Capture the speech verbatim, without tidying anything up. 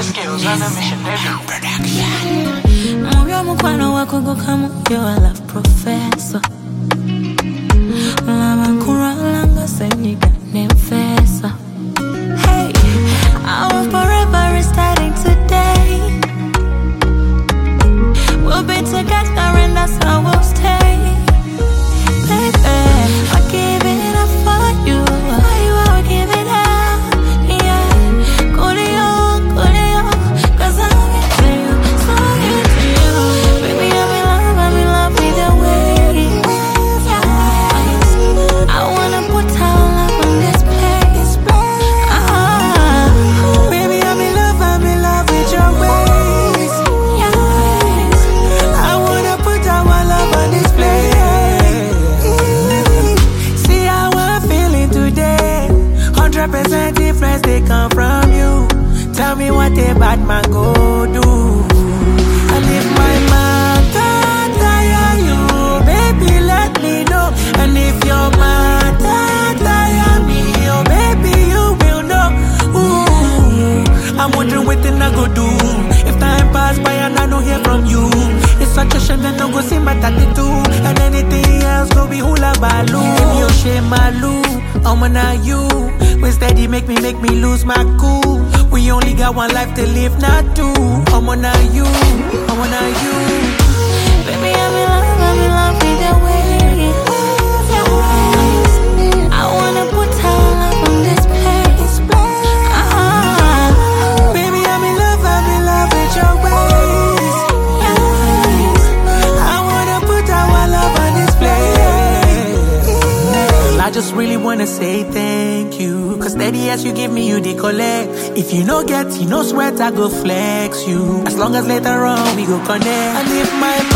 skills on the mission, baby. Moyo mukwano wako gukamu, you're a love professor. Lama kuralanga senyiga nemfesa. Hey, our forever is starting today. We'll be together and that's how we'll stay. Baby, I give it up for you. Why you all give it up? Yeah, go to you, go to you, cause I'm into you, so into you. Baby, I'm in love, I'm in love with the way. Yeah, I wanna put our love on this place. Ah, baby, I'm in love, I'm in love with your ways. yeah, I wanna put our love on this place. See how I'm feeling today. Hundred percent difference they come from you. Tell me what a bad man go do. And if my man can't tire you, baby, let me know. And if your man can't tire me, oh baby, you will know. Ooh, I'm wondering what then I go do. If time pass by and I don't hear from you, it's such a shame that no go see my tattoo. And anything else go be hula baloo. Give me your shame, malu. I'm on you. When steady make me, make me lose my cool. We only got one life to live, not two. I'm on you. I'm on you. baby, I'm in love, I'm in love with the way. Yeah, I wanna put our love on this place. Ah, Baby, I'm in love, I'm in love with your ways. yeah, I wanna put our love on this place. I just really wanna say thank you. Cause steady as you give me, you decollect. If you no get, you no sweat, I go flex you. As long as later on we go connect. And if my